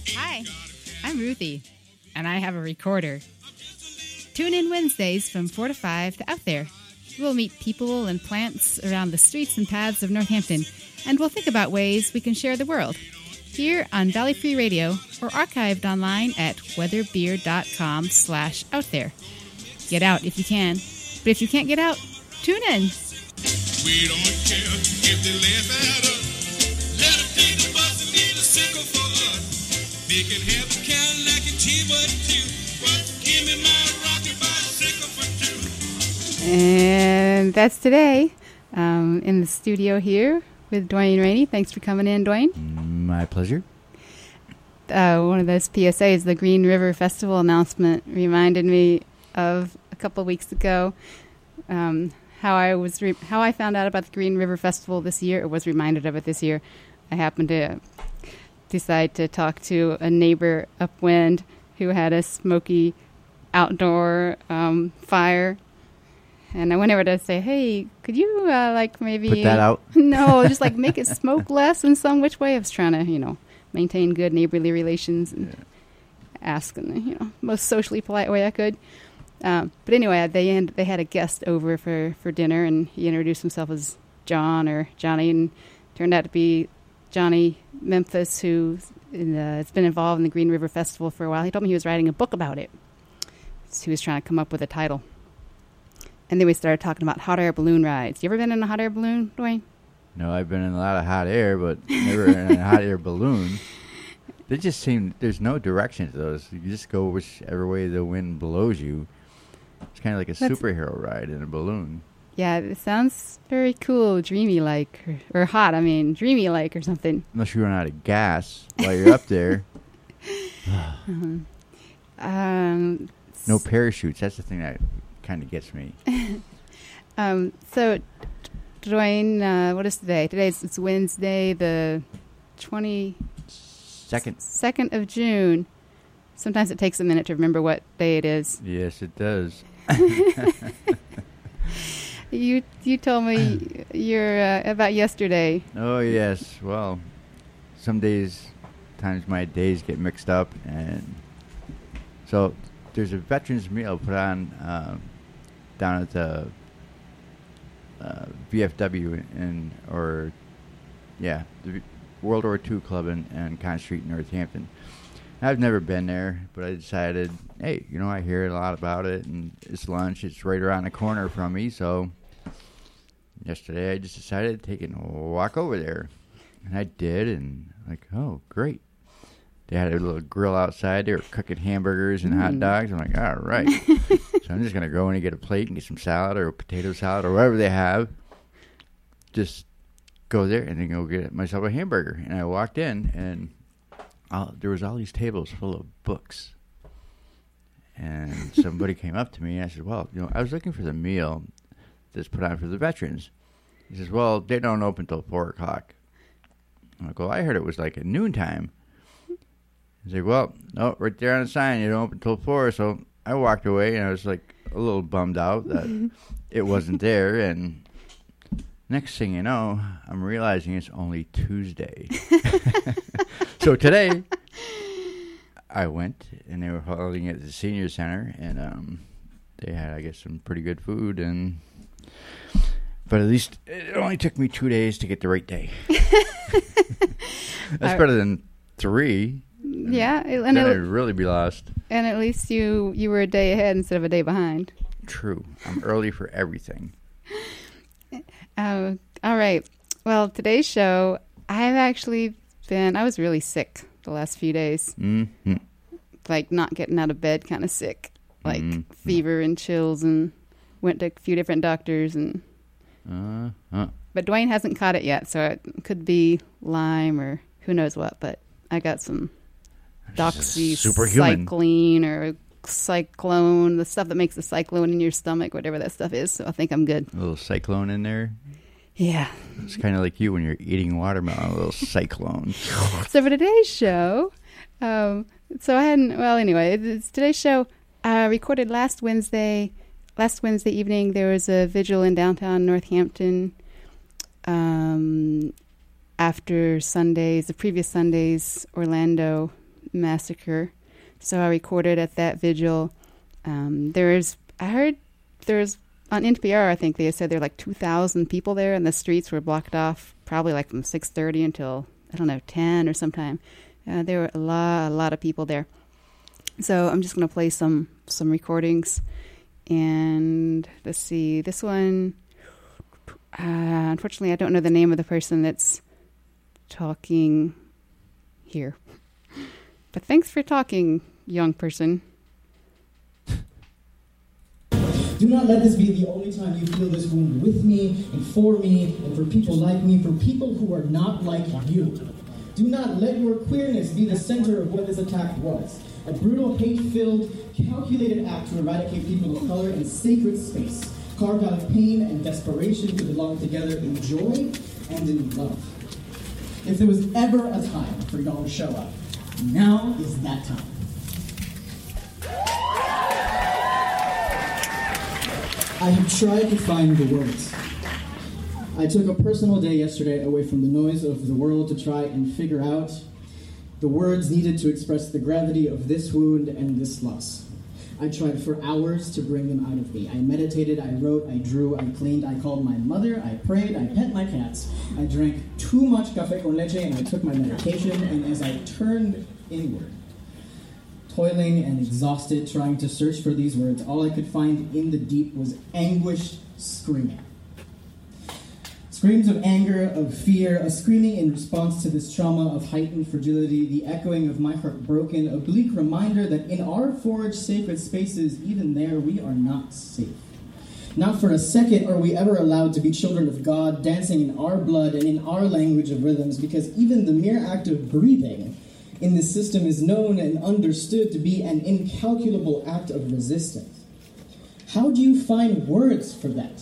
Hi, I'm Ruthie, and I have a recorder. Tune in Wednesdays from 4 to 5 to Out There. We'll meet people and plants around the streets and paths of Northampton, and we'll think about ways we can share the world. Here on Valley Free Radio, or archived online at weatherbeer.com/outthere. Get out if you can, but if you can't get out, tune in. We don't care if they laugh at us. Let them take the bus and leave a sickle for us. They can have a Cadillac and T-Bud too, but give me my rocket bicycle for two. And that's today in the studio here with Dwayne Rainey. Thanks for coming in, Dwayne. My pleasure. One of those PSAs, the Green River Festival announcement, reminded me of a couple of weeks ago how I found out about the Green River Festival this year, or was reminded of it this year. I happened to decide to talk to a neighbor upwind who had a smoky outdoor fire. And I went over to say, hey, could you maybe... Put that out? No, just make it smoke less in some which way. I was trying to, maintain good neighborly relations and ask in the, most socially polite way I could. But anyway, they had a guest over for dinner, and he introduced himself as John or Johnny, and turned out to be Johnny Memphis, who has been involved in the Green River Festival for a while. He told me he was writing a book about it. So he was trying to come up with a title. And then we started talking about hot air balloon rides. You ever been in a hot air balloon, Dwayne? No, I've been in a lot of hot air, but never in a hot air balloon. They just seem, there's no direction to those. You just go whichever way the wind blows you. It's kind of like a superhero ride in a balloon. Yeah, it sounds very cool, dreamy-like, or hot, dreamy-like or something. Unless you run out of gas while you're up there. No parachutes. That's the thing that kind of gets me. So, Dwayne, what is today? It's Wednesday, the 22nd of June. Sometimes it takes a minute to remember what day it is. Yes, it does. You told me about yesterday. Oh, yes. Well, times my days get mixed up. And so there's a veterans meal put on down at the VFW the World War II Club in Con Street in Northampton. I've never been there, but I decided, hey, I hear a lot about it, and it's lunch. It's right around the corner from me, so yesterday I just decided to take a walk over there. And I did, and oh, great. They had a little grill outside. They were cooking hamburgers and hot dogs. I'm like, all right. So I'm just going to go in and get a plate and get some salad or potato salad or whatever they have. Just go there and then go get myself a hamburger. And I walked in, and there was all these tables full of books. And somebody came up to me, and I said, well, I was looking for the meal that's put on for the veterans. He says, well, they don't open till 4 o'clock. I'm like, well, I heard it was at noontime. He's like, well, no, right there on the sign, you don't open till 4. So I walked away, and I was a little bummed out that it wasn't there. And next thing you know, I'm realizing it's only Tuesday. So today, I went, and they were holding it at the senior center, and they had, I guess, some pretty good food. But at least it only took me 2 days to get the right day. That's better than 3. Yeah, then I'd really be lost. And at least you were a day ahead instead of a day behind. True. I'm early for everything. All right. Well, today's show, I was really sick the last few days. Mm-hmm. Not getting out of bed, kind of sick. Fever and chills, and went to a few different doctors. But Dwayne hasn't caught it yet, so it could be Lyme or who knows what. But I got some doxycycline or cyclone, the stuff that makes the cyclone in your stomach, whatever that stuff is. So I think I'm good. A little cyclone in there? Yeah. It's kind of like you when you're eating watermelon, a little cyclone. So for today's show, it's today's show, recorded last Wednesday evening. There was a vigil in downtown Northampton after the previous Sunday's Orlando massacre. So I recorded at that vigil. I heard there's on NPR, I think they said there were like 2,000 people there, and the streets were blocked off probably like from 6:30 until, 10 or sometime. There were a lot of people there. So I'm just going to play some recordings. And let's see, this one, unfortunately, I don't know the name of the person that's talking here. But thanks for talking, young person. Do not let this be the only time you feel this wound with me and for people like me, for people who are not like you. Do not let your queerness be the center of what this attack was. A brutal, hate-filled, calculated act to eradicate people of color in sacred space, carved out of pain and desperation to belong together in joy and in love. If there was ever a time for y'all to show up, now is that time. I have tried to find the words. I took a personal day yesterday away from the noise of the world to try and figure out the words needed to express the gravity of this wound and this loss. I tried for hours to bring them out of me. I meditated, I wrote, I drew, I cleaned, I called my mother, I prayed, I pet my cats. I drank too much café con leche and I took my medication, and as I turned inward, toiling and exhausted, trying to search for these words, all I could find in the deep was anguished screaming. Screams of anger, of fear, a screaming in response to this trauma of heightened fragility, the echoing of my heart broken, a bleak reminder that in our forged sacred spaces, even there, we are not safe. Not for a second are we ever allowed to be children of God, dancing in our blood and in our language of rhythms, because even the mere act of breathing in this system is known and understood to be an incalculable act of resistance. How do you find words for that?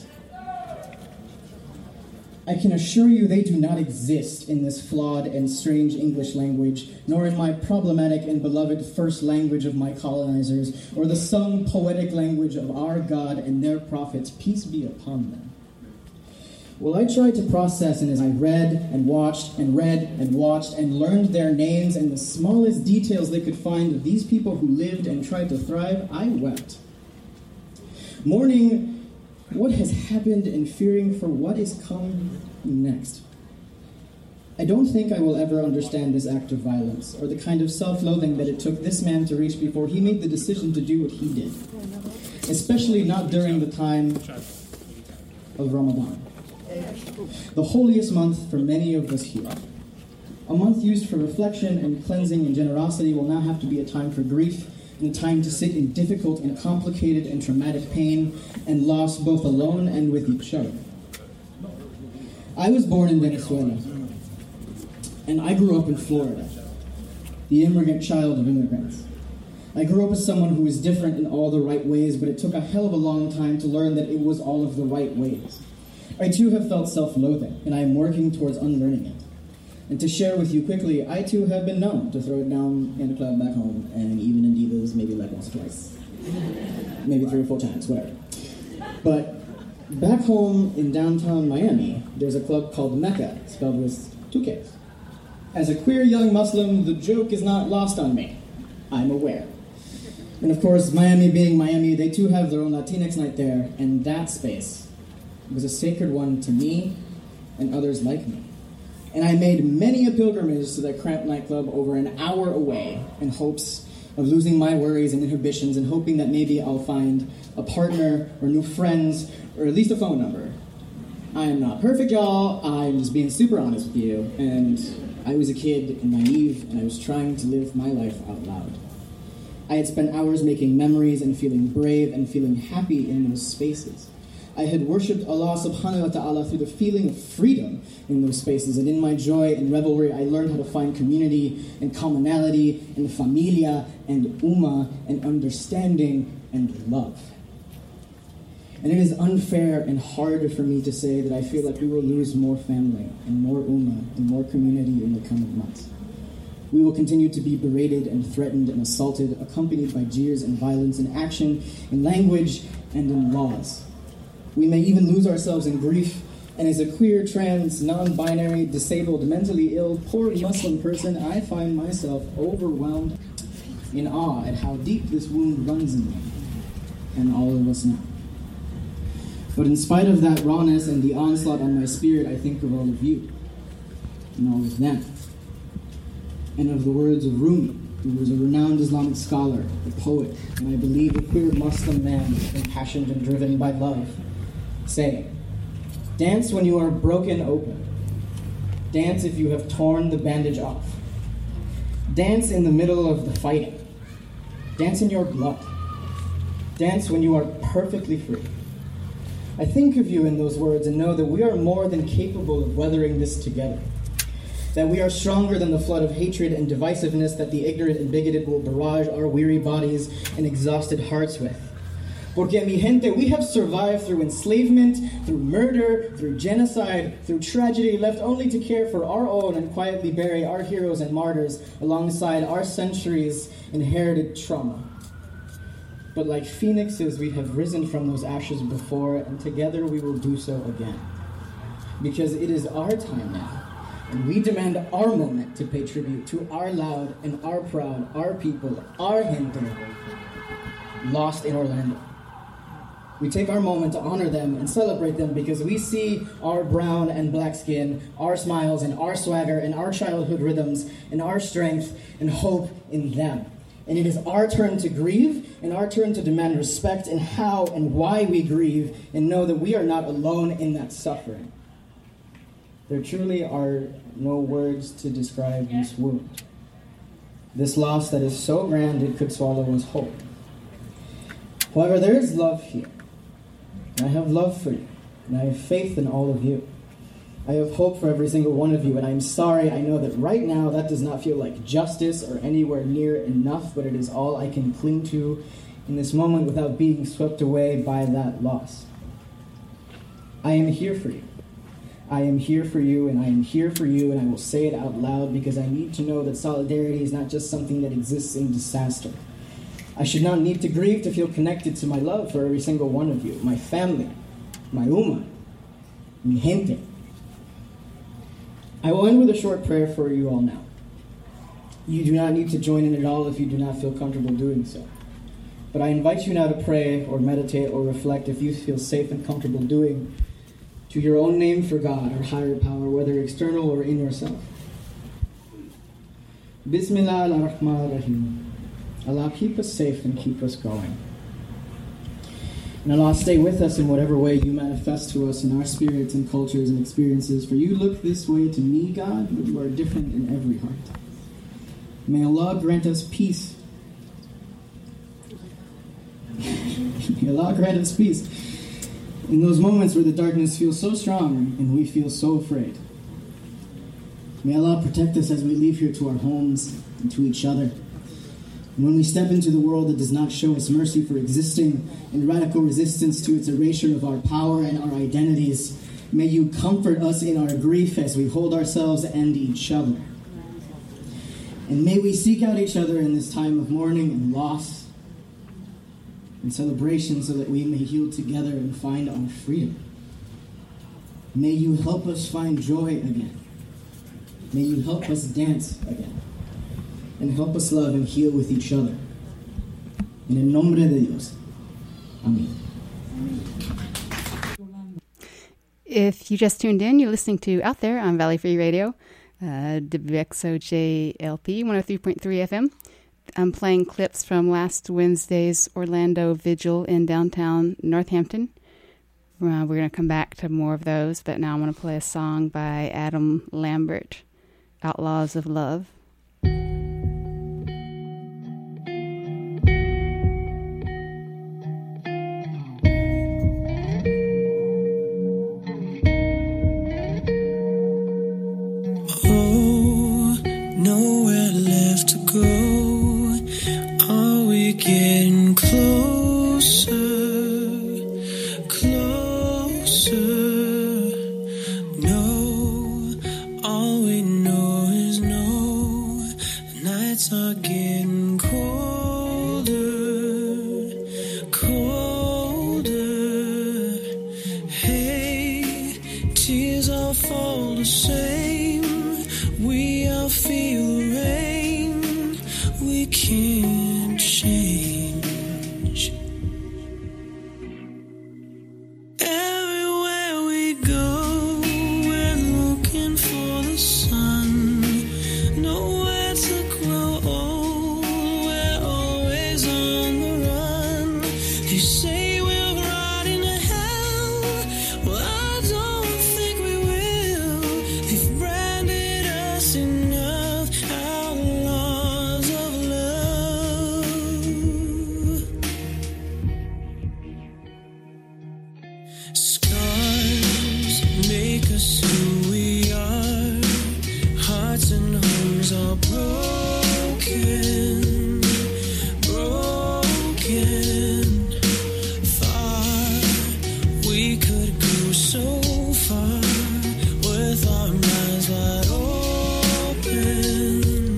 I can assure you they do not exist in this flawed and strange English language, nor in my problematic and beloved first language of my colonizers, or the sung poetic language of our God and their prophets, peace be upon them. Well, I tried to process, and as I read and watched and read and watched and learned their names and the smallest details they could find of these people who lived and tried to thrive, I wept. Mourning what has happened and fearing for what is coming next. I don't think I will ever understand this act of violence, or the kind of self-loathing that it took this man to reach before he made the decision to do what he did. Especially not during the time of Ramadan, the holiest month for many of us here. A month used for reflection and cleansing and generosity will now have to be a time for grief, and a time to sit in difficult and complicated and traumatic pain and loss, both alone and with each other. I was born in Venezuela, and I grew up in Florida, the immigrant child of immigrants. I grew up as someone who was different in all the right ways, but it took a hell of a long time to learn that it was all of the right ways. I too have felt self-loathing, and I am working towards unlearning it. And to share with you quickly, I too have been known to throw it down in a club back home, and even in Divas, maybe like once or twice. Maybe 3 or 4 times, whatever. But back home in downtown Miami, there's a club called Mecca, spelled with 2 Ks. As a queer young Muslim, the joke is not lost on me. I'm aware. And of course, Miami being Miami, they too have their own Latinx night there, and that space was a sacred one to me and others like me. And I made many a pilgrimage to that cramped nightclub over an hour away in hopes of losing my worries and inhibitions and hoping that maybe I'll find a partner or new friends or at least a phone number. I am not perfect, y'all. I'm just being super honest with you. And I was a kid and naive, and I was trying to live my life out loud. I had spent hours making memories and feeling brave and feeling happy in those spaces. I had worshipped Allah subhanahu wa ta'ala through the feeling of freedom in those spaces, and in my joy and revelry, I learned how to find community and commonality and familia and ummah and understanding and love. And it is unfair and hard for me to say that I feel like we will lose more family and more ummah and more community in the coming months. We will continue to be berated and threatened and assaulted, accompanied by jeers and violence in action, in language, and in laws. We may even lose ourselves in grief And as a queer, trans, non-binary, disabled, mentally ill, poor Muslim person, I find myself overwhelmed in awe at how deep this wound runs in me, and all of us now. But in spite of that rawness and the onslaught on my spirit, I think of all of you, and all of them, and of the words of Rumi, who was a renowned Islamic scholar, a poet, and I believe a queer Muslim man, impassioned and driven by love, saying, "Dance when you are broken open. Dance if you have torn the bandage off. Dance in the middle of the fighting. Dance in your blood. Dance when you are perfectly free." I think of you in those words and know that we are more than capable of weathering this together. That we are stronger than the flood of hatred and divisiveness that the ignorant and bigoted will barrage our weary bodies and exhausted hearts with. Porque mi gente, we have survived through enslavement, through murder, through genocide, through tragedy, left only to care for our own and quietly bury our heroes and martyrs alongside our centuries' inherited trauma. But like phoenixes, we have risen from those ashes before, and together we will do so again. Because it is our time now, and we demand our moment to pay tribute to our loud and our proud, our people, our gente, lost in Orlando. We take our moment to honor them and celebrate them because we see our brown and black skin, our smiles and our swagger and our childhood rhythms and our strength and hope in them. And it is our turn to grieve and our turn to demand respect in how and why we grieve and know that we are not alone in that suffering. There truly are no words to describe this wound. This loss that is so grand it could swallow us whole. However, there is love here. I have love for you, and I have faith in all of you. I have hope for every single one of you, and I'm sorry, I know that right now that does not feel like justice or anywhere near enough, but it is all I can cling to in this moment without being swept away by that loss. I am here for you. I am here for you, and I am here for you, and I will say it out loud because I need to know that solidarity is not just something that exists in disaster. I should not need to grieve to feel connected to my love for every single one of you, my family, my Uma, mi gente. I will end with a short prayer for you all now. You do not need to join in at all if you do not feel comfortable doing so. But I invite you now to pray or meditate or reflect if you feel safe and comfortable doing to your own name for God or higher power, whether external or in yourself. Bismillah ar-Rahman ar-Rahim. Allah, keep us safe and keep us going. And Allah, stay with us in whatever way you manifest to us in our spirits and cultures and experiences. For you look this way to me, God, but you are different in every heart. May Allah grant us peace. May Allah grant us peace in those moments where the darkness feels so strong and we feel so afraid. May Allah protect us as we leave here to our homes and to each other. And when we step into the world that does not show us mercy for existing and radical resistance to its erasure of our power and our identities, may you comfort us in our grief as we hold ourselves and each other. And may we seek out each other in this time of mourning and loss and celebration so that we may heal together and find our freedom. May you help us find joy again. May you help us dance again. And help us love and heal with each other. En el nombre de Dios. Amen. If you just tuned in, you're listening to Out There on Valley Free Radio, WXOJLP 103.3 FM. I'm playing clips from last Wednesday's Orlando Vigil in downtown Northampton. We're going to come back to more of those, but now I'm going to play a song by Adam Lambert, Outlaws of Love. Nowhere left to go. Are we getting closer? Closer? No. All we know is no. fall the same. We all feel the rain. We can't change. Everywhere we go, we're looking for the sun. Nowhere to grow old, we're always on the run. They say we're riding to hell. Well, I don't think we will. They've branded us enough, outlaws of love. Scars make us who we are. Hearts and homes are broken, broken. Far, we could go so far with our minds wide open,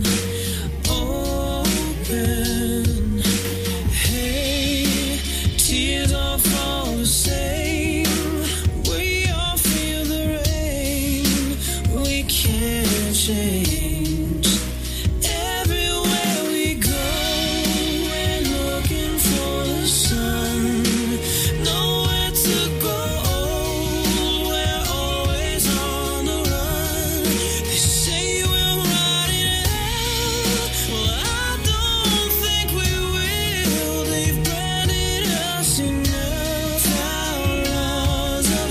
open. Hey, tears all fall the same. We all feel the rain. We can't change. Everywhere we go, we're looking for the sun. Nowhere to go, we're always on the run. They say we're riding hell. Well, I don't think we will. They've branded us enough, outlaws of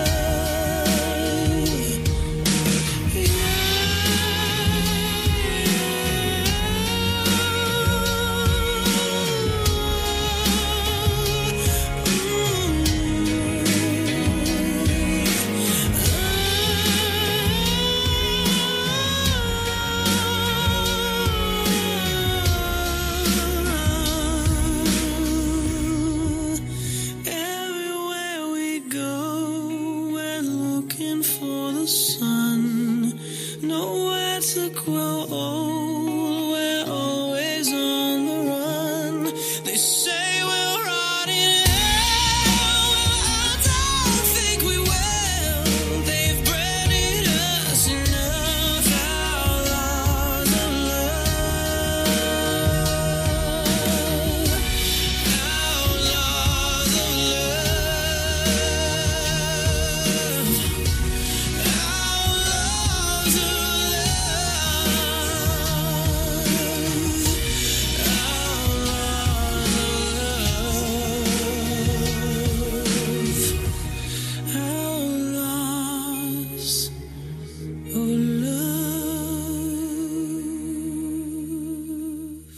Everywhere we go, we're looking for the sun. Nowhere to grow old, we're always on the run. They say we're riding hell. I don't think we will. They've branded us enough, outlaws of love, outlaws of love, outlaws of outlaws of love.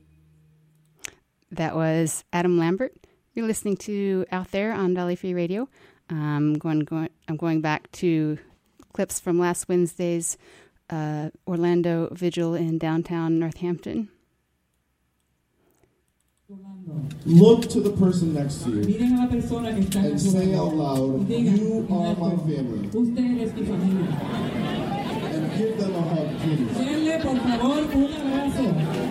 That was Adam Lambert. You're listening to Out There on Valley Free Radio. I'm going back to clips from last Wednesday's Orlando Vigil in downtown Northampton. Look to the person next to you Miren a la persona que está and a su say lado. out loud, Y digan, "You are en my alto, family," usted es mi familia. and give them a hug, please. Denle, por favor, un abrazo.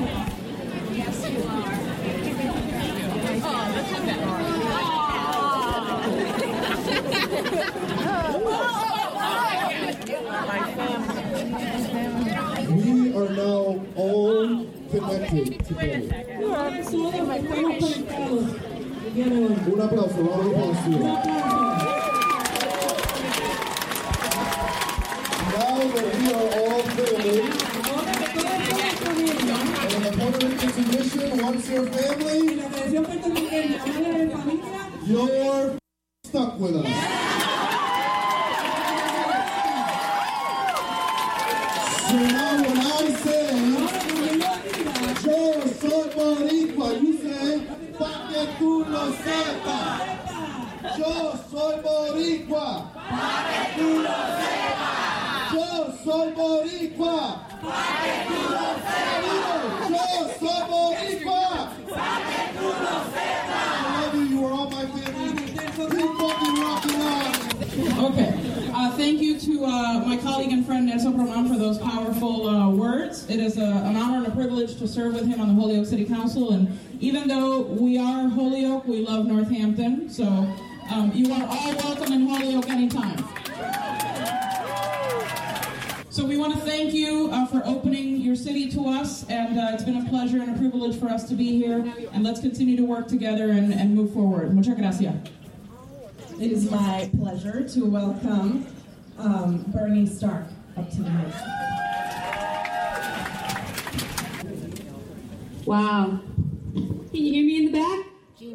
We are now all connected together. Ahora todos estamos conectados el día de hoy. Un aplauso, round of applause to Un you. aplauso. Now that we are all family, Ahora que todos somos familia, and the Puerto Rican tradition, once you're y family, la tradición puertorriqueña, habla de familia, you're stuck with us. So now when I say, ahora cuando yo diga, yo soy boricua, you say, pa' que tú lo sepas. Yo soy boricua. Pa' que tú lo sepas. Yo soy boricua. Pa' que tú lo sepas. Yo soy boricua. Pa' que tú lo sepas. I love you. You are all my family. Keep fucking rocking on. Okay. Thank you to my colleague and friend Nelson Roman for those powerful words. It is an honor and a privilege to serve with him on the Holyoke City Council. And even though we are Holyoke, we love Northampton. So you are all welcome in Holyoke anytime. So we want to thank you for opening your city to us, and it's been a pleasure and a privilege for us to be here, and let's continue to work together and move forward. Muchas gracias. It is my pleasure to welcome Bernie Stark up to the mic. Wow. Can you hear me in the back?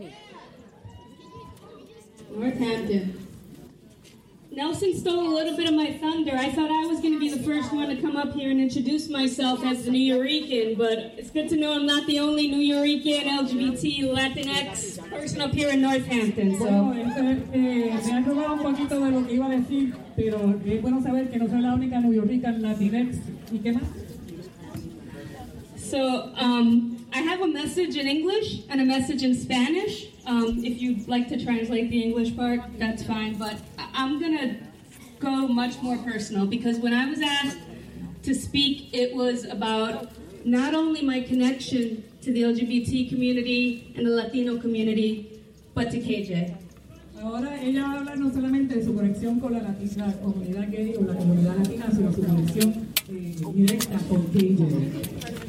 Northampton. Nelson stole a little bit of my thunder. I thought I was going to be the first one to come up here and introduce myself as the New Yorican, but it's good to know I'm not the only New Yorican, LGBT, Latinx person up here in Northampton. Bueno, me han robado un poquito de lo que iba a decir, pero es bueno saber que no soy la única New Yorican Latinx. ¿Y qué más? So, I have a message in English and a message in Spanish. If you'd like to translate the English part, that's fine, but I'm going to go much more personal, because when I was asked to speak, it was about not only my connection to the LGBT community and the Latino community, but to KJ. Ahora ella va a hablar no solamente de su conexión con la comunidad gay o la comunidad latina, sino su conexión directa con KJ.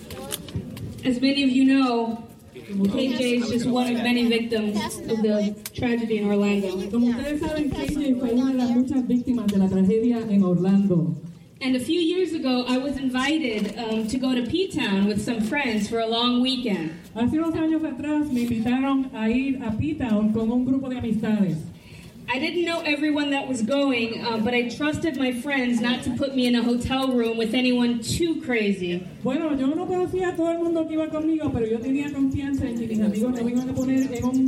As many of you know, KJ is just one of many victims of the tragedy in Orlando. Como ustedes saben, KJ fue una de las muchas víctimas de la tragedia en Orlando. And a few years ago, I was invited to go to P-Town with some friends for a long weekend. Hace unos años atrás me invitaron a ir a P-Town con un grupo de amistades. I didn't know everyone that was going, but I trusted my friends not to put me in a hotel room with anyone too crazy. Bueno, yo no conocía a todo el mundo que iba conmigo, pero yo tenía confianza en que mis amigos no me iban a poner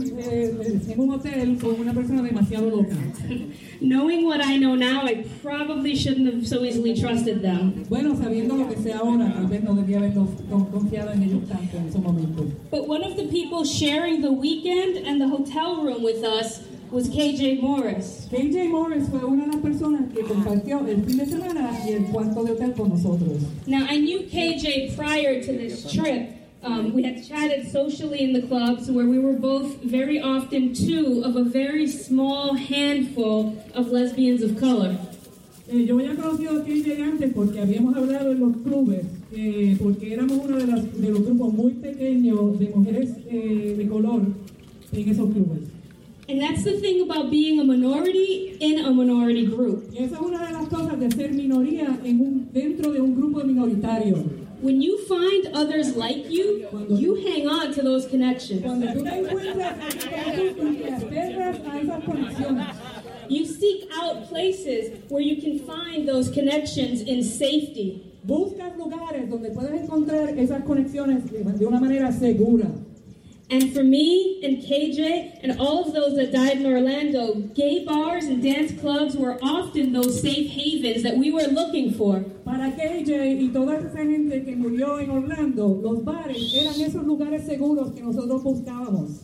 en un hotel con una persona demasiado loca. Knowing what I know now, I probably shouldn't have so easily trusted them. Bueno, sabiendo lo que sé ahora, tal vez no debía haber confiado en ellos tanto en ese momento. But one of the people sharing the weekend and the hotel room with us was KJ Morris. KJ Morris fue una de las personas que compartió el fin de semana y el cuarto de hotel con nosotros. Now, I knew KJ prior to this trip. We had chatted socially in the clubs where we were both very often two of a very small handful of lesbians of color. Yo había conocido a KJ antes porque habíamos hablado en los clubes, porque éramos uno de los grupos muy pequeños de mujeres de color en esos clubes. And that's the thing about being a minority in a minority group. Y esa es una de las cosas de ser minoría dentro de un grupo minoritario. When you find others like you, you hang on to those connections. Cuando tú te encuentras tú te aferras a esas conexiones. You seek out places where you can find those connections in safety. Buscas lugares donde puedes encontrar esas conexiones de una manera segura. And for me and KJ and all of those that died in Orlando, gay bars and dance clubs were often those safe havens that we were looking for. Para KJ y toda esa gente que murió en Orlando, los bares eran esos lugares seguros que nosotros buscábamos.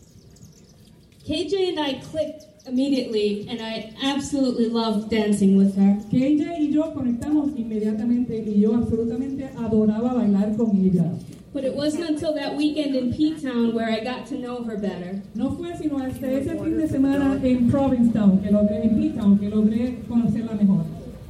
KJ and I clicked immediately, and I absolutely loved dancing with her. KJ y yo conectamos inmediatamente y yo absolutamente adoraba bailar con ella. But it wasn't until that weekend in P-Town where I got to know her better. No fue sino hasta ese fin de semana en Provincetown, en P-Town, que logré conocerla mejor.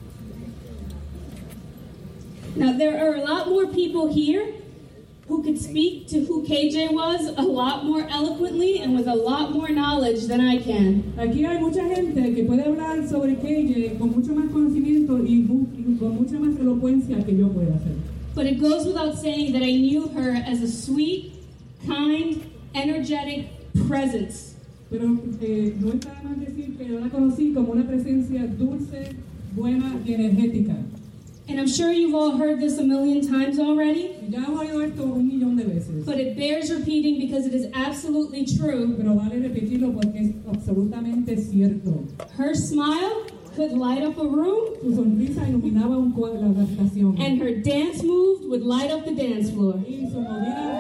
Now, there are a lot more people here who could speak to who KJ was a lot more eloquently and with a lot more knowledge than I can. Aquí hay mucha gente que puede hablar sobre KJ con mucho más conocimiento y con mucha más elocuencia que yo pueda hacer. But it goes without saying that I knew her as a sweet, kind, energetic presence. Pero no está de más decir que yo la conocí como una presencia dulce, buena y energética. And I'm sure you've all heard this a million times already. Ya he oído esto 1,000,000 de veces. But it bears repeating because it is absolutely true. Pero vale repetirlo porque es absolutamente cierto. Her smile could light up a room. Su sonrisa iluminaba la habitación. And her dance move would light up the dance floor. Y su movida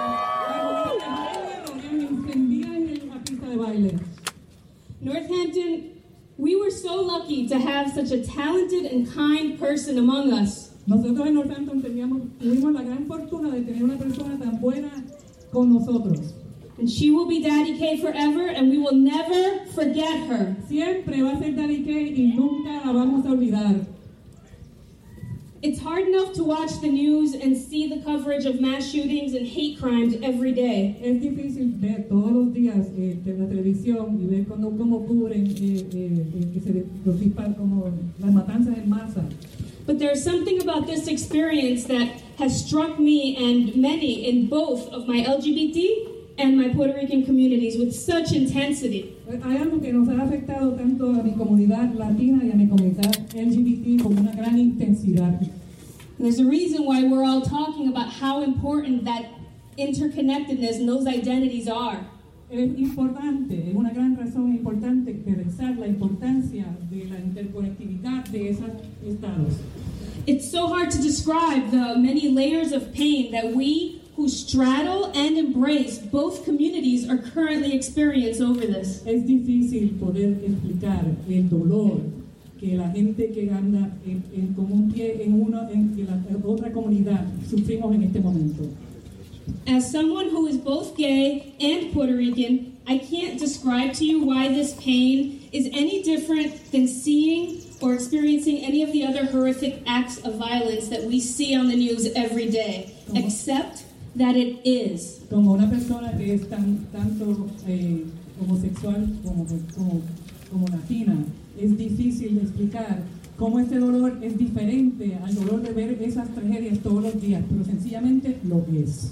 encendía en la pista de baile. Northampton, we were so lucky to have such a talented and kind person among us. Nosotros en Northampton tuvimos la gran fortuna de tener una persona tan buena con nosotros. And she will be Daddy K forever, and we will never forget her. Siempre va a ser Daddy K y nunca la vamos a olvidar. It's hard enough to watch the news and see the coverage of mass shootings and hate crimes every day. Es difícil ver todos los días la televisión y ver cómo cubren que los disparan, como las matanzas en masa. But there's something about this experience that has struck me and many in both of my LGBT and my Puerto Rican communities with such intensity. Hay algo que nos ha afectado tanto a mi comunidad latina y a mi comunidad LGBT con una gran intensidad. There's a reason why we're all talking about how important that interconnectedness and those identities are. Es importante, es una gran razón importante pensar la importancia de la interconectividad de esos estados. It's so hard to describe the many layers of pain that we who straddle and embrace both communities are currently experiencing over this. Es difícil poder explicar el dolor que la gente que anda con un pie en la otra comunidad sufrimos en este momento. As someone who is both gay and Puerto Rican, I can't describe to you why this pain is any different than seeing or experiencing any of the other horrific acts of violence that we see on the news every day, except that it is. Como una persona que es tanto homosexual como latina, es difícil explicar cómo este dolor es diferente al dolor de ver esas tragedias todos los días, pero sencillamente lo es.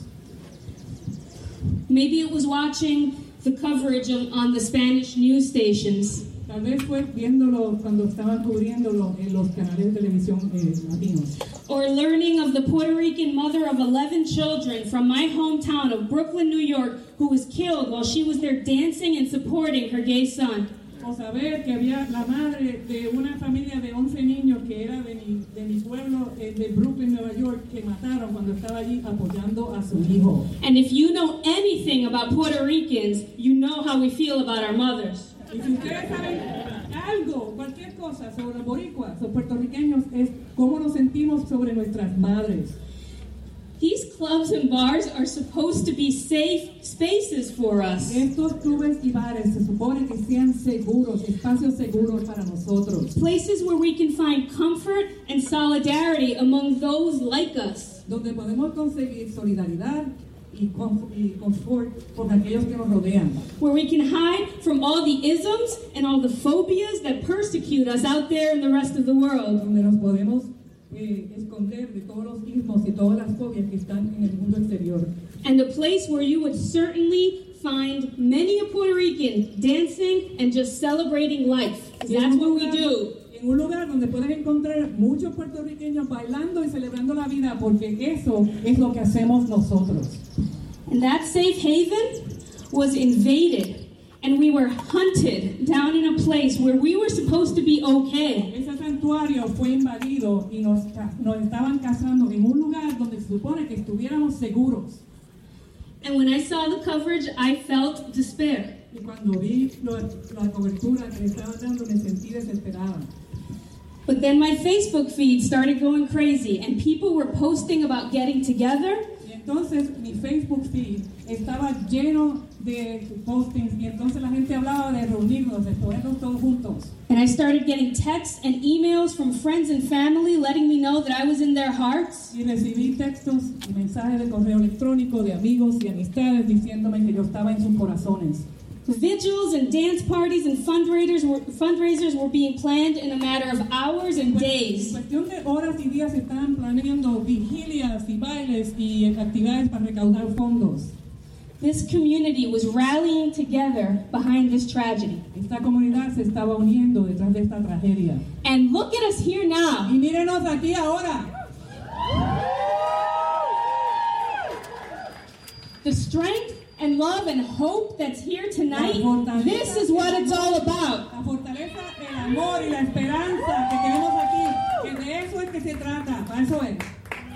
Maybe it was watching the coverage on the Spanish news stations. Tal vez fue viéndolo cuando estaban cubriéndolo en los canales de televisión latinos. Or learning of the Puerto Rican mother of 11 children from my hometown of Brooklyn, New York, who was killed while she was there dancing and supporting her gay son. O saber que había la madre de una familia de 11 niños que era de mi pueblo de Brooklyn, Nueva York, que mataron cuando estaba allí apoyando a su hijo. And if you know anything about Puerto Ricans, you know how we feel about our mothers. Y si ustedes saben algo, cualquier cosa sobre los boricuas o puertorriqueños, es cómo nos sentimos sobre nuestras madres. These clubs and bars are supposed to be safe spaces for us. Estos clubes y bares se supone que sean seguros, espacios seguros para nosotros. Places where we can find comfort and solidarity among those like us. Donde podemos conseguir solidaridad y confort con aquellos que nos rodean. Where we can hide from all the isms and all the phobias that persecute us out there in the rest of the world. Donde nos podemos esconder de todos los ismos y todas las fobias que están en el mundo exterior. And a place where you would certainly find many a Puerto Rican dancing and just celebrating life. That's what we do. En un lugar donde puedes encontrar muchos puertorriqueños bailando y celebrando la vida, porque eso es lo que hacemos nosotros. And that safe haven was invaded. And we were hunted down in a place where we were supposed to be okay. Ese santuario fue invadido y nos estaban cazando en un lugar donde se supone que estuviéramos seguros. And when I saw the coverage, I felt despair. Y cuando vi la cobertura que estaban dando, me sentí desesperada. But then my Facebook feed started going crazy, and people were posting about getting together. Y entonces mi Facebook feed estaba lleno de postings y entonces la gente hablaba de reunirnos, de ponernos todos juntos. And I started getting texts and emails from friends and family letting me know that I was in their hearts. Y recibí textos y mensajes de correo electrónico de amigos y amistades diciéndome que yo estaba en sus corazones. Vigils and dance parties and fundraisers were being planned in a matter of hours and days. En cuestión de horas y días se estaban planeando vigilias y bailes y actividades para recaudar fondos. This community was rallying together behind this tragedy. Esta comunidad se estaba uniendo detrás de esta tragedia. And look at us here now. Y mírenos aquí ahora. The strength and love and hope that's here tonight, this is what it's all about. La fortaleza, el amor y la esperanza que tenemos aquí, que de eso es que se trata, para eso es.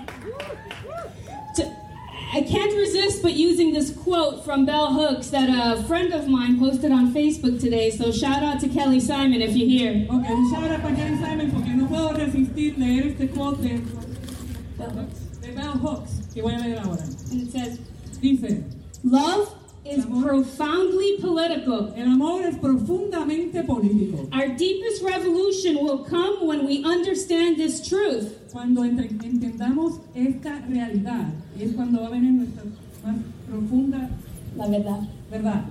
I can't resist but using this quote from Bell Hooks that a friend of mine posted on Facebook today, so shout out to Kelly Simon if you're here. Okay, un shout out para Kelly Simon porque no puedo resistir leer este quote de Bell Hooks, que voy a leer ahora. And it says, dice, love is profoundly political. El amor es profundamente político. Our deepest revolution will come when we understand this truth. Cuando entendamos esta realidad, es cuando va a venir nuestra más profunda verdad.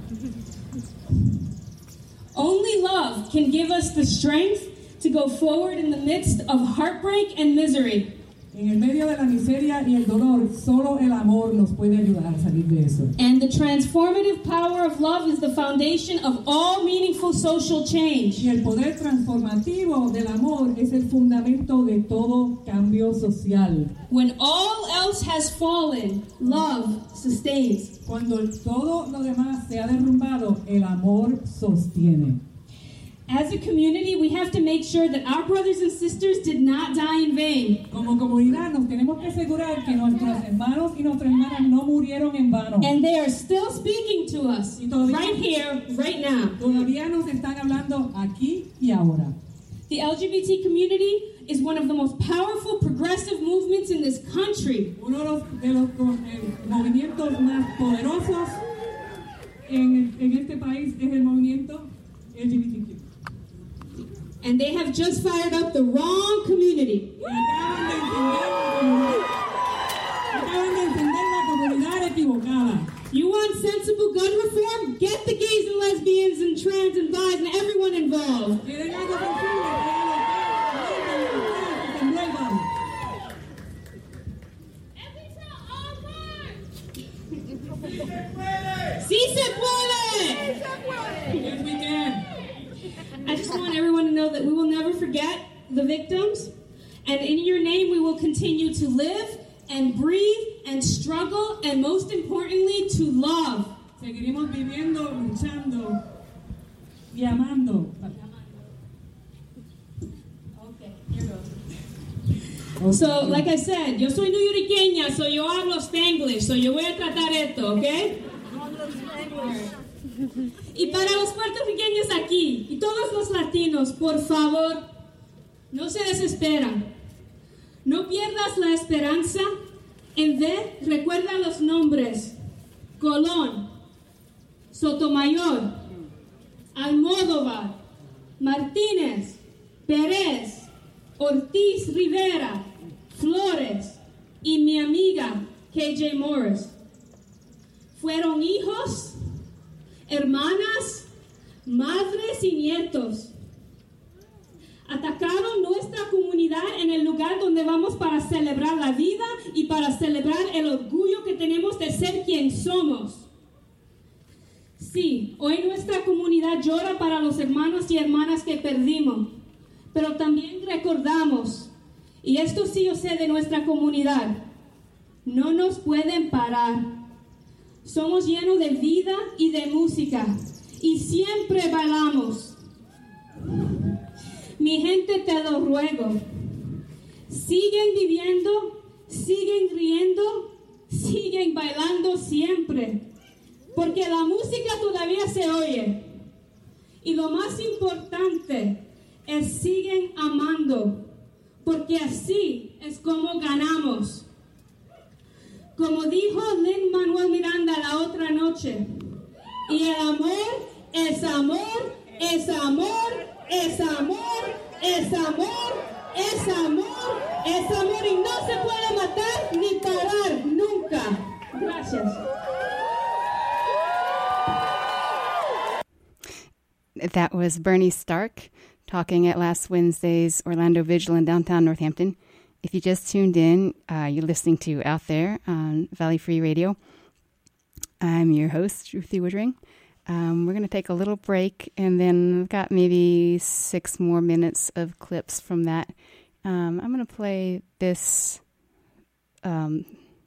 Only love can give us the strength to go forward in the midst of heartbreak and misery. En el medio de la miseria y el dolor, solo el amor nos puede ayudar a salir de eso. And the transformative power of love is the foundation of all meaningful social change. Y el poder transformativo del amor es el fundamento de todo cambio social. When all else has fallen, love sustains. Cuando todo lo demás se ha derrumbado, el amor sostiene. As a community, we have to make sure that our brothers and sisters did not die in vain. Como comunidad nos tenemos que asegurar que nuestros hermanos y nuestras hermanas no murieron en vano. And they are still speaking to us right here, right now. Todavía nos están hablando aquí y ahora. The LGBT community is one of the most powerful progressive movements in this country. Uno de los movimientos más poderosos en este país es el movimiento LGBTQ. And they have just fired up the wrong community. Acaban de encender la comunidad equivocada. You want sensible gun reform? Get the gays and lesbians and trans and bis and everyone involved. ¡Sí se puede! Yes, we can. I just want everyone to know that we will never forget the victims, and in your name we will continue to live and breathe and struggle, and most importantly, to love. Seguiremos viviendo, luchando y amando. Okay, here goes. So, like I said, yo soy nuyoriqueña, so yo hablo Spanglish, so yo voy a tratar esto, ¿ok? Y para los puertorriqueños aquí y todos los latinos, por favor, no se desesperan. No pierdas la esperanza. En vez, recuerda los nombres: Colón, Sotomayor, Almodóvar, Martínez, Pérez, Ortiz Rivera, Flores y mi amiga KJ Morris. Fueron hijos, hermanas, madres y nietos. Atacaron nuestra comunidad en el lugar donde vamos para celebrar la vida y para celebrar el orgullo que tenemos de ser quien somos. Sí, hoy nuestra comunidad llora para los hermanos y hermanas que perdimos, pero también recordamos, y esto sí yo sé de nuestra comunidad, no nos pueden parar. Somos llenos de vida y de música, y siempre bailamos. Mi gente, te lo ruego, siguen viviendo, siguen riendo, siguen bailando siempre, porque la música todavía se oye. Y lo más importante es siguen amando, porque así es como ganamos. Como dijo Lin-Manuel Miranda la otra noche, y el amor es amor, es amor, es amor, es amor, es amor, es amor, y no se puede matar ni parar nunca. Gracias. That was Bernie Stark talking at last Wednesday's Orlando Vigil in downtown Northampton. If you just tuned in, you're listening to Out There on Valley Free Radio. I'm your host, Ruthie Woodring. We're going to take a little break, and then we've got maybe 6 more minutes of clips from that. I'm going to play this song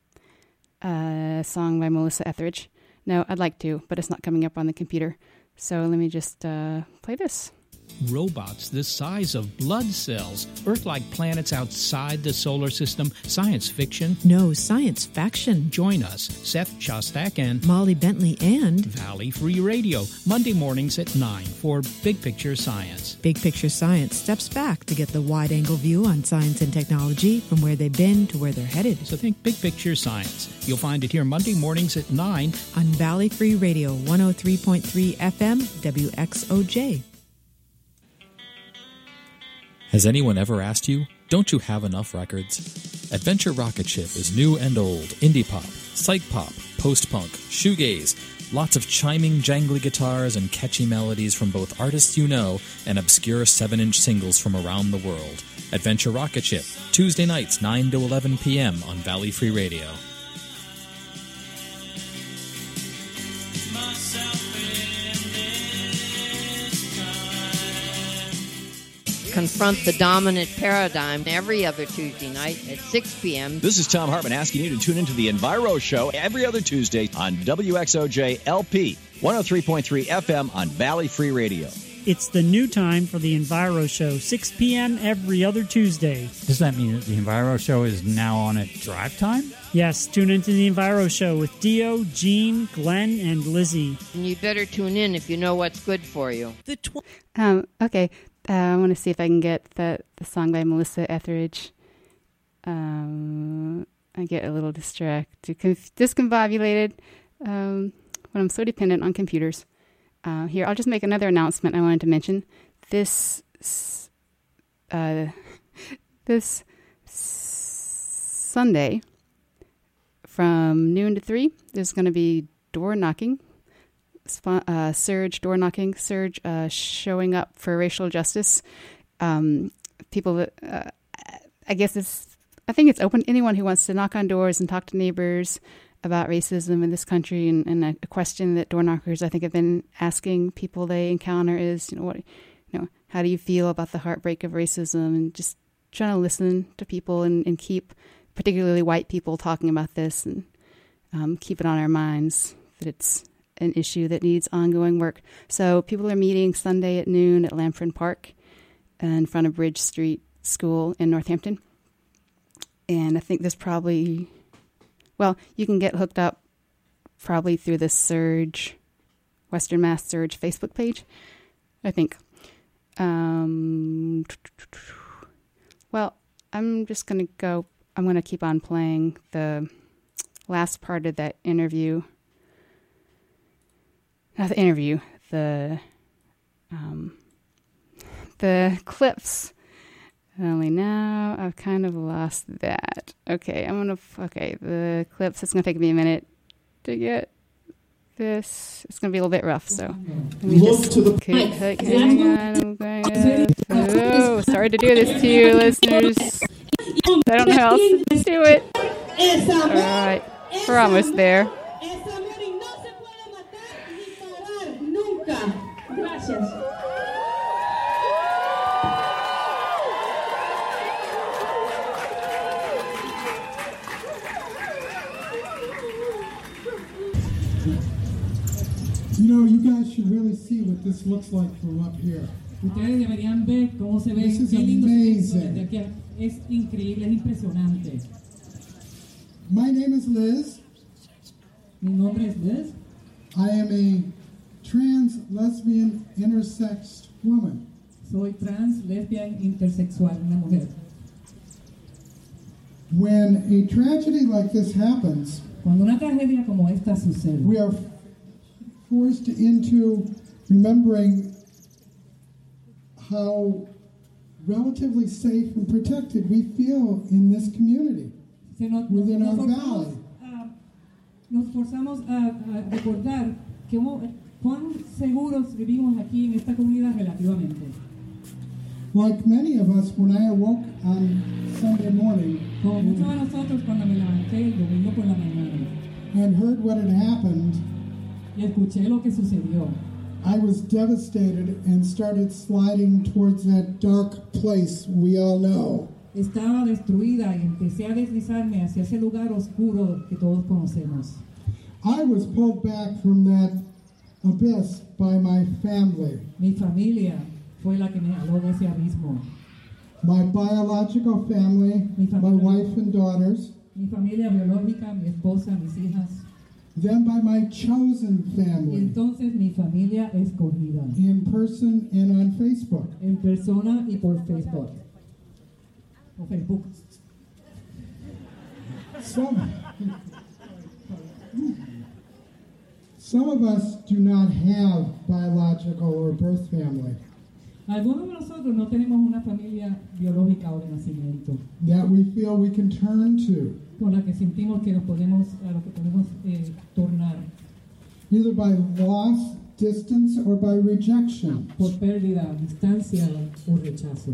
by Melissa Etheridge. No, I'd like to, but it's not coming up on the computer. So let me just play this. Robots the size of blood cells, Earth-like planets outside the solar system, science fiction. No, science faction. Join us, Seth Shostak and Molly Bentley and Valley Free Radio, Monday mornings at 9 for Big Picture Science. Big Picture Science steps back to get the wide-angle view on science and technology from where they've been to where they're headed. So think Big Picture Science. You'll find it here Monday mornings at 9 on Valley Free Radio, 103.3 FM, WXOJ. Has anyone ever asked you, don't you have enough records? Adventure Rocket Ship is new and old, indie pop, psych pop, post-punk, shoegaze, lots of chiming, jangly guitars and catchy melodies from both artists you know and obscure 7-inch singles from around the world. Adventure Rocket Ship, Tuesday nights 9 to 11 p.m. on Valley Free Radio. Confront the dominant paradigm every other Tuesday night at 6 p.m. This is Tom Hartman asking you to tune into the Enviro Show every other Tuesday on WXOJ LP, 103.3 FM on Valley Free Radio. It's the new time for the Enviro Show, 6 p.m. every other Tuesday. Does that mean that the Enviro Show is now on at drive time? Yes, tune into the Enviro Show with Dio, Gene, Glenn, and Lizzie. And you better tune in if you know what's good for you. Okay. I want to see if I can get the song by Melissa Etheridge. I get a little distracted, discombobulated when I'm so dependent on computers. Here, I'll just make another announcement I wanted to mention. This Sunday from noon to 3, there's going to be door knocking. Surge door knocking, Surge showing up for racial justice. People that I think it's open. Anyone who wants to knock on doors and talk to neighbors about racism in this country, and a question that door knockers I think have been asking people they encounter is, how do you feel about the heartbreak of racism, and just trying to listen to people and keep particularly white people talking about this, and keep it on our minds that it's an issue that needs ongoing work. So people are meeting Sunday at noon at Lamford Park in front of Bridge Street School in Northampton. And I think there's probably, you can get hooked up probably through the Surge, Western Mass Surge Facebook page, I think. I'm just going to go, I'm going to keep on playing the last part of that interview. Not the interview, the clips. Only now I've kind of lost that. Okay, the clips, it's going to take me a minute to get this. It's going to be a little bit rough, so let me just hang on. Sorry to do this to you, listeners. I don't know how else to do it. All right, we're almost there. Gracias. You guys should really see what this looks like from up here. Ustedes deberían ver cómo se ve. This is qué lindo se ve esto amazing. desde aquí. Es increíble, es impresionante. My name is Liz. Mi nombre es Liz. I am a trans, lesbian, intersex woman. Soy trans, lesbian, intersexual, una mujer. When a tragedy like this happens, Cuando una tragedia como esta sucede, we are forced into remembering how relatively safe and protected we feel in this community, within our valley. Nos forzamos a recordar cuán seguros vivimos aquí en esta comunidad relativamente. Like many of us, when I awoke on Sunday morning, Como muchos de nosotros cuando me levanté el domingo por la mañana and heard what had happened, y escuché lo que sucedió, I was devastated and started sliding towards that dark place we all know. estaba destruida y empecé a deslizarme hacia ese lugar oscuro que todos conocemos. I was pulled back from that abyss by my family. Mi familia fue la que me jaló de ese abismo. My biological family, my wife and daughters, Mi familia biológica, mi esposa, mis hijas, then by my chosen y family, entonces mi familia escogida, in person and on Facebook. en persona y por Facebook. O Facebook. Some of us do not have biological or birth family Algunos de nosotros no tenemos una familia biológica o de nacimiento that we feel we can turn to, con la que sentimos que nos podemos, a lo que podemos tornar either by loss, distance, or by rejection. por pérdida, distancia o rechazo.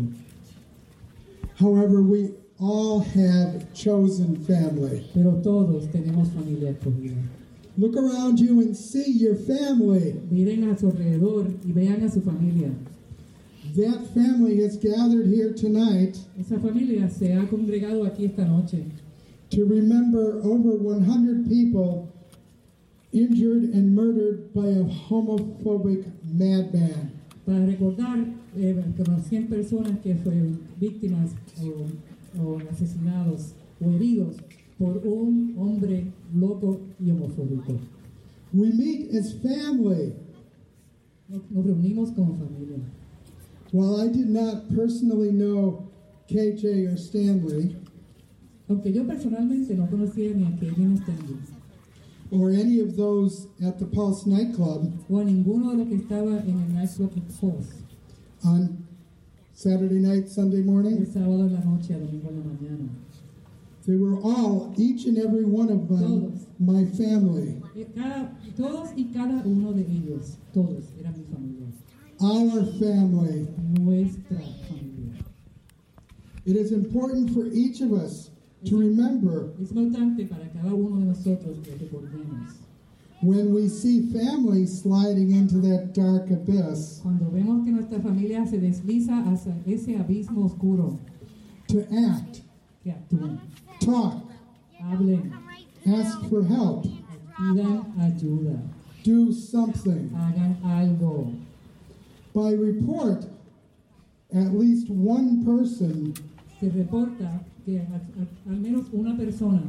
However, we all have chosen family. Pero todos tenemos familia escogida. Look around you and see your family. Miren a su alrededor y vean a su familia. That family has gathered here tonight Esa familia se ha congregado aquí esta noche to remember over 100 people injured and murdered by a homophobic madman. para recordar como 100 personas que fueron víctimas o asesinados o heridos por un hombre loco y homofóbico. We meet as family. Nos reunimos como familia. While I did not personally know KJ or Stanley, Aunque yo personalmente no conocía ni a Kevin Stanley or any of those at the Pulse nightclub o a ninguno de los que estaba en el nightclub Pulse on Saturday night, Sunday el morning, sábado en la noche a domingo en la mañana. they were all, each and every one of them, my family. Todos y cada uno de ellos, todos eran mi familia. Our family. Nuestra familia. It is important for each of us to remember Es importante para cada uno de nosotros que recordemos. when we see family sliding into that dark abyss, Cuando vemos que nuestra familia se desliza hacia ese abismo oscuro, to act, que actúen, talk, hablen, ask for help, pidan ayuda, do something. hagan algo. By report, at least one person Se reporta que al menos una persona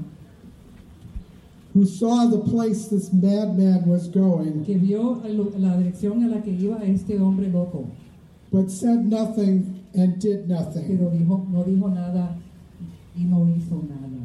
who saw the place this madman was going, que vio la dirección a la que iba este hombre loco, but said nothing and did nothing. pero no dijo nada y no hizo nada.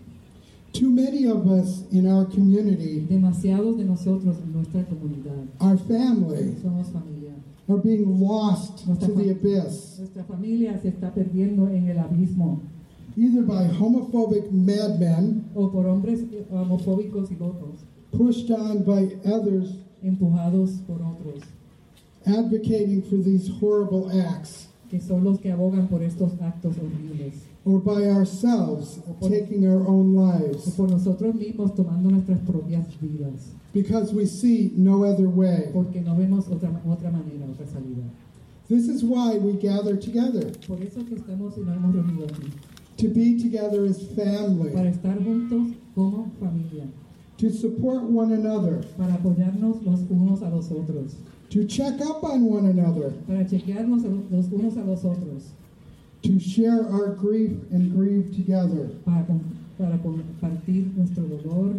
Too many of us in our community, Demasiados de nosotros en nuestra comunidad, our family, somos familia. are being lost to the abyss, Nuestra familia se está perdiendo en el abismo, either by homophobic madmen, o por hombres homofóbicos y locos, pushed on by others, empujados por otros, advocating for these horrible acts, que son los que abogan por estos actos horribles, or by ourselves taking our own o lives, por nosotros mismos tomando nuestras propias vidas, because we see no other way. porque no vemos otra manera, otra salida. This is why we gather together, Por eso que estamos y nos hemos reunido aquí, to be together as family, para estar juntos como familia, to support one another, para apoyarnos los unos a los otros, to check up on one another, para chequearnos los unos a los otros, to share our grief and grieve together, para compartir nuestro dolor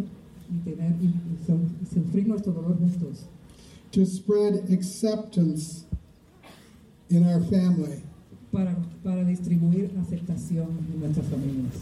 y sufrir nuestro dolor juntos, to spread acceptance in our family. para distribuir aceptación en nuestras familias.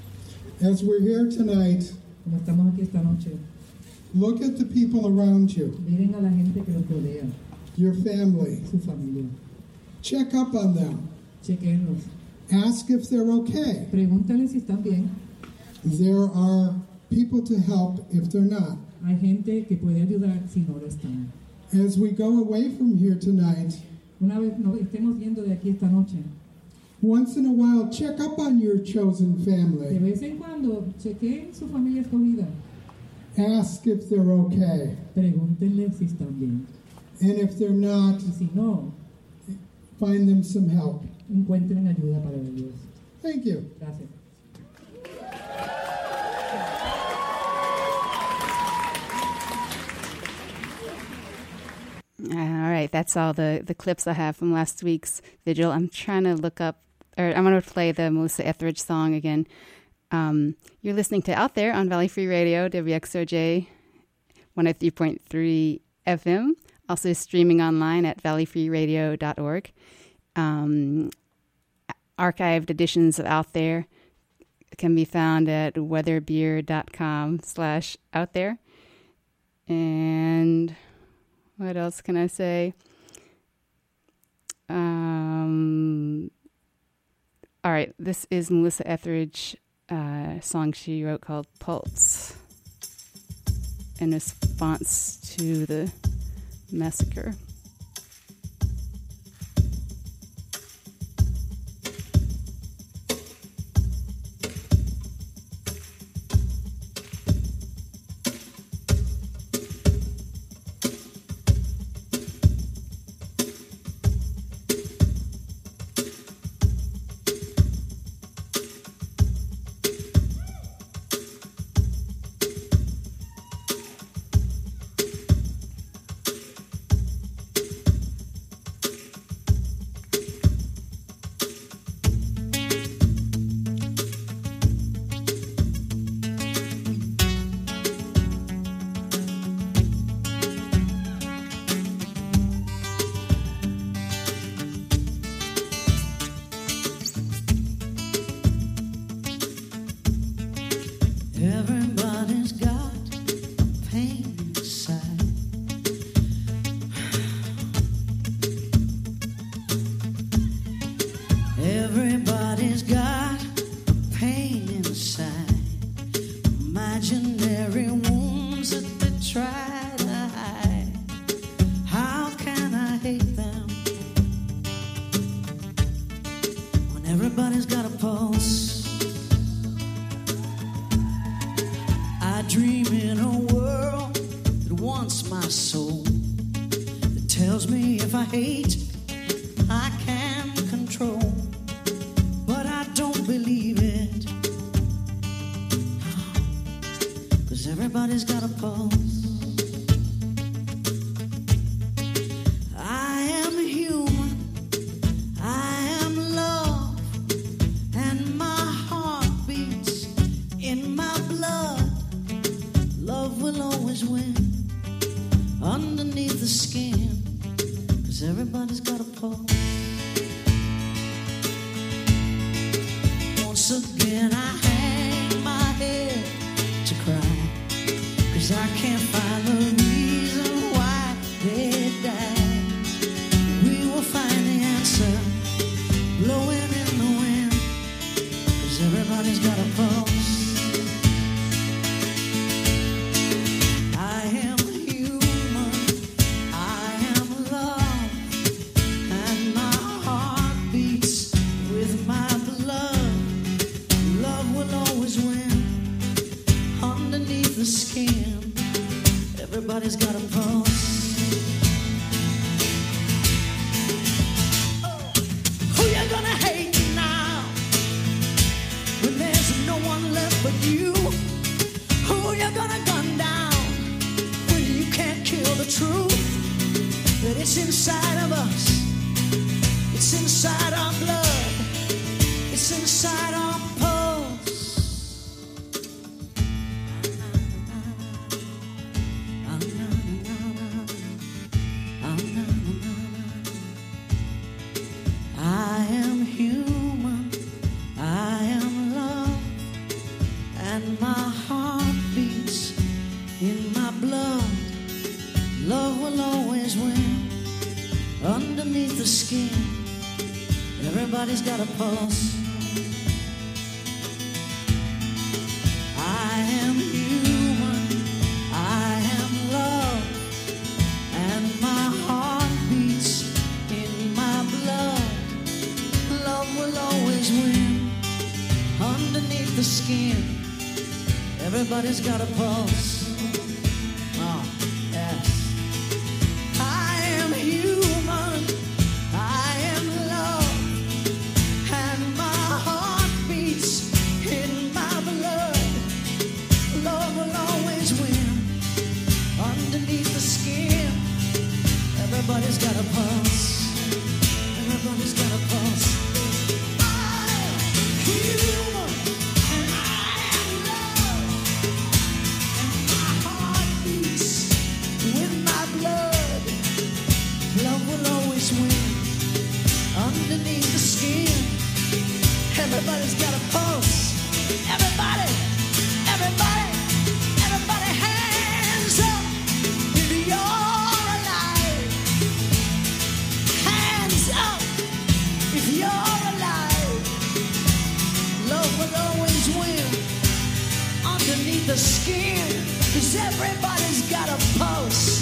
As we're here tonight, Como estamos aquí esta noche, look at the people around you, miren a la gente que los rodea, your family. su familia, Check up on them. chequenlos, Ask if they're okay. pregúntales si están bien. There are people to help if they're not. Hay gente que puede ayudar si no lo están. As we go away from here tonight, Una vez nos estemos yendo de aquí esta noche, once in a while, check up on your chosen de family. vez en cuando chequeen su familia escogida. Ask if they're okay. Pregúntenle si están bien. And if they're not, Y si no, find them some help. encuentren ayuda para ellos. Thank you. Gracias. All right. right. That's all the clips I have from last week's vigil. I'm trying to look up, or I'm going to play the Melissa Etheridge song again. You're listening to Out There on Valley Free Radio, WXOJ 103.3 FM. Also streaming online at valleyfreeradio.org. Archived editions of Out There can be found at weatherbeer.com/out there. And what else can I say? All right, this is Melissa Etheridge, song she wrote called Pulse, in response to the massacre. Everybody's got a pain inside. Everybody's got a pain inside. Imaginary wounds that they try to hide. How can I hate them when everybody's got a pulse? I dream in a world that wants my soul, that tells me if I hate, I can control. But I don't believe it, 'cause everybody's got a pulse. I am human, I am love, and my heart beats in my blood. Love will always win underneath the skin, 'cause everybody's got a pulse. Once again I hang my head to cry, 'cause I can't find the reason why they died. We will find the answer blowing in the wind, 'cause everybody's got a pulse. Skin, everybody's got a pulse. Oh, who you gonna hate now when there's no one left but you? Who you gonna gun down when you can't kill the truth? That it's inside of us, it's inside our blood, it's inside our pulse. I am human, I am love, and my heart beats in my blood. Love will always win underneath the skin. Everybody's got a pulse. I am human, I am love, and my heart beats in my blood. Love will always win underneath the skin. Everybody's got a pulse. Oh, yes. I am human, I am love, and my heart beats in my blood. Love will always win underneath the skin. Everybody's got a Everybody's got a pulse. Everybody, everybody, everybody, hands up if you're alive. Hands up if you're alive. Love will always win underneath the skin, 'cause everybody's got a pulse.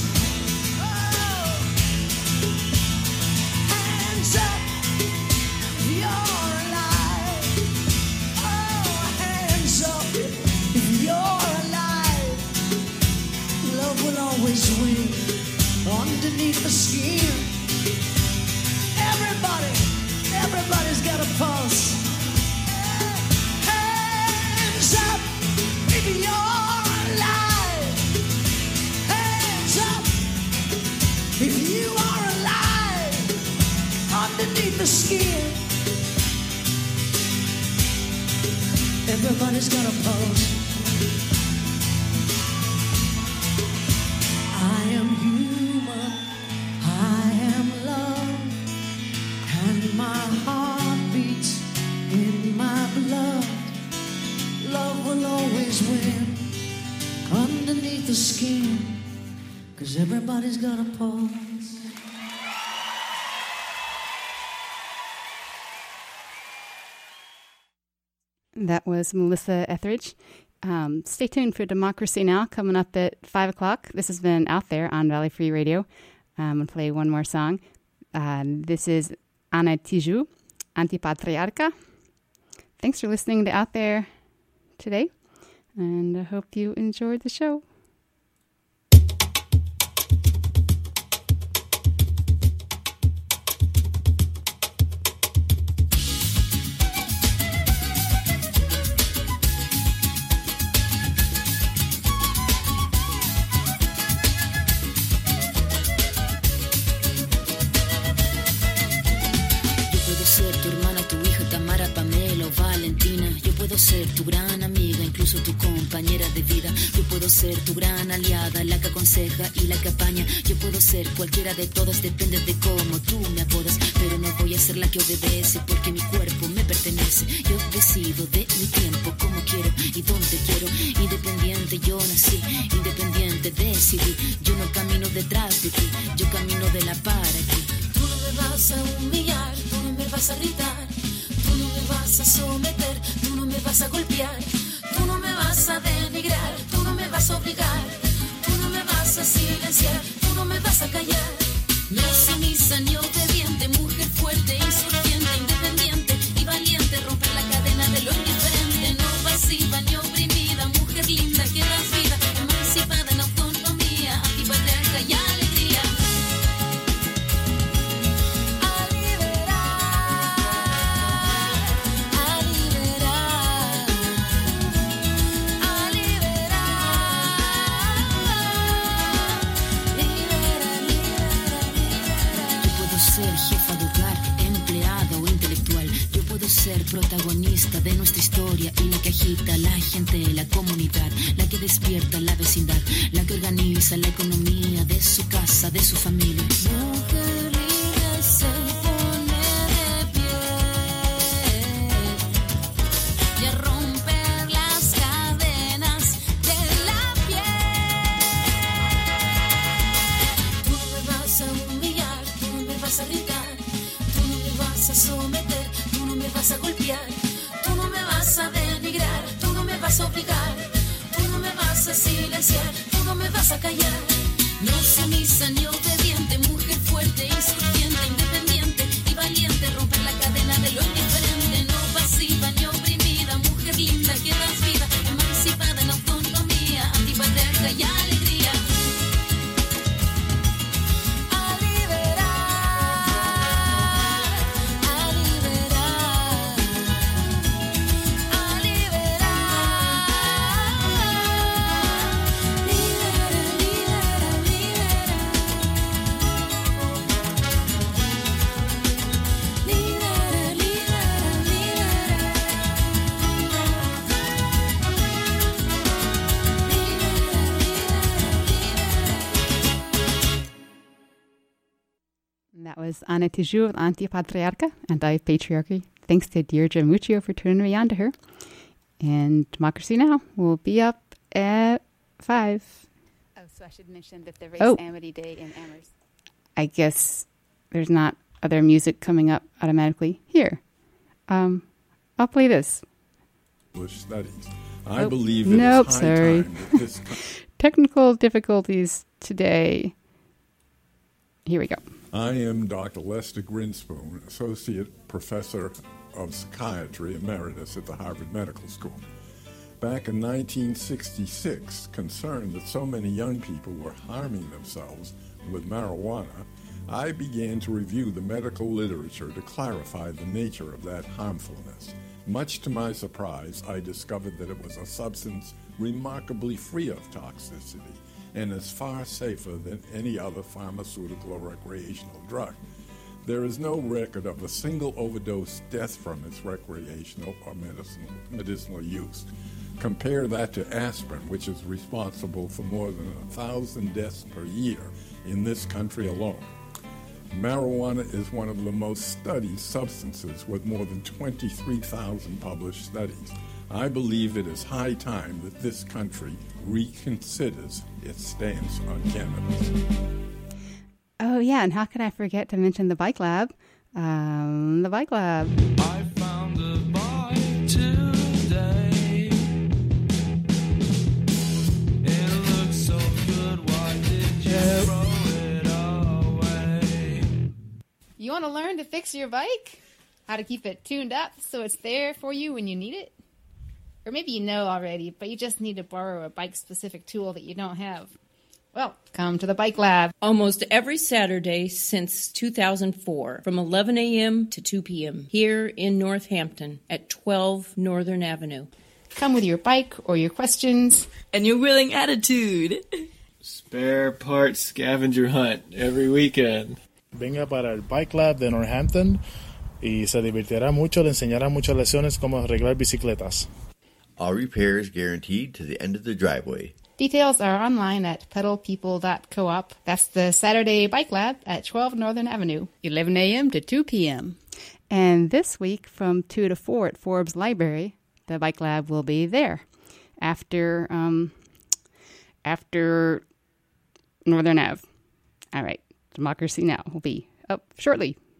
Hands up if you're alive. Oh, hands up if you're alive. Love will always win underneath the skin. Everybody, everybody's got a pulse. Hands up if you're alive. Hands up if you are alive underneath the skin. Everybody's got a pulse. I am human, I am love, and my heart beats in my blood. Love will always win underneath the skin, 'cause everybody's got a pulse. That was Melissa Etheridge. Stay tuned for Democracy Now! Coming up at 5 o'clock. This has been Out There on Valley Free Radio. I'm going to play one more song. This is Ana Tijoux, Antipatriarca. Thanks for listening to Out There today, and I hope you enjoyed the show. Ser tu gran amiga, incluso tu compañera de vida. Yo puedo ser tu gran aliada, la que aconseja y la que apaña. Yo puedo ser cualquiera de todas, depende de cómo tú me apodas. Pero no voy a ser la que obedece, porque mi cuerpo me pertenece. Yo decido de mi tiempo, cómo quiero y dónde quiero. Independiente yo nací, independiente decidí. Yo no camino detrás de ti, yo camino de la para ti. Tú no me vas a humillar, tú no me vas a gritar. Tú no me vas a someter, tú no me vas a golpear, tú no me vas a denigrar, tú no me vas a obligar, tú no me vas a silenciar, tú no me vas a callar. No sumisa ni obediente, mujer fuerte, insurgente, independiente y valiente, romper la cadena de lo indiferente. No pasiva ni oprimida, mujer linda que das vida, emancipada en autonomía, antipatriarca y alegría. Ser protagonista de nuestra historia y la que agita la gente, la comunidad, la que despierta la vecindad, la que organiza la economía de su casa, de su familia. Mujer libre se pone de pie y a romper las cadenas de la piel. Tú no me vas a humillar, tú no me vas a gritar, tú no me vas a someter, tú no me vas a golpear, tú no me vas a denigrar, tú no me vas a obligar, tú no me vas a silenciar, tú no me vas a callar. No sumisa ni obediente, mujer fuerte, insurgente, independiente y valiente, romper la cadena de lo indiferente. No pasiva ni oprimida, mujer linda que das vida, emancipada en autonomía, antipatriarca y alegría. That was Ana Tijoux with Antipatriarca, Anti-Patriarchy. thanks to Deirdre Muccio for turning me on to her. And Democracy Now! Will be up at 5. Oh, so I should mention that there is Amity Day in Amherst. I guess there's not other music coming up automatically. Here. I'll play this. English studies. I believe it is high time that this Technical difficulties today. Here we go. I am Dr. Lester Grinspoon, Associate Professor of Psychiatry Emeritus at the Harvard Medical School. Back in 1966, concerned that so many young people were harming themselves with marijuana, I began to review the medical literature to clarify the nature of that harmfulness. Much to my surprise, I discovered that it was a substance remarkably free of toxicity and is far safer than any other pharmaceutical or recreational drug. There is no record of a single overdose death from its recreational or medicinal use. Compare that to aspirin, which is responsible for more than 1,000 deaths per year in this country alone. Marijuana is one of the most studied substances with more than 23,000 published studies. I believe it is high time that this country reconsiders its stance on cannabis. Oh, yeah, and how could I forget to mention the Bike Lab? The Bike Lab. I found a bike today. It looks so good, why did you throw it away? You want to learn to fix your bike? How to keep it tuned up so it's there for you when you need it? Or maybe you know already, but you just need to borrow a bike-specific tool that you don't have. Well, come to the Bike Lab. Almost every Saturday since 2004, from 11 a.m. to 2 p.m., here in Northampton at 12 Northern Avenue. Come with your bike or your questions. And your willing attitude. Spare parts scavenger hunt every weekend. Venga para el Bike Lab de Northampton y se divertirá mucho, le enseñará muchas lecciones cómo arreglar bicicletas. All repairs guaranteed to the end of the driveway. Details are online at pedalpeople.coop. That's the Saturday Bike Lab at 12 Northern Avenue, 11 a.m. to 2 p.m. And this week from 2 to 4 at Forbes Library, the Bike Lab will be there after Northern Ave. All right, Democracy Now! Will be up shortly.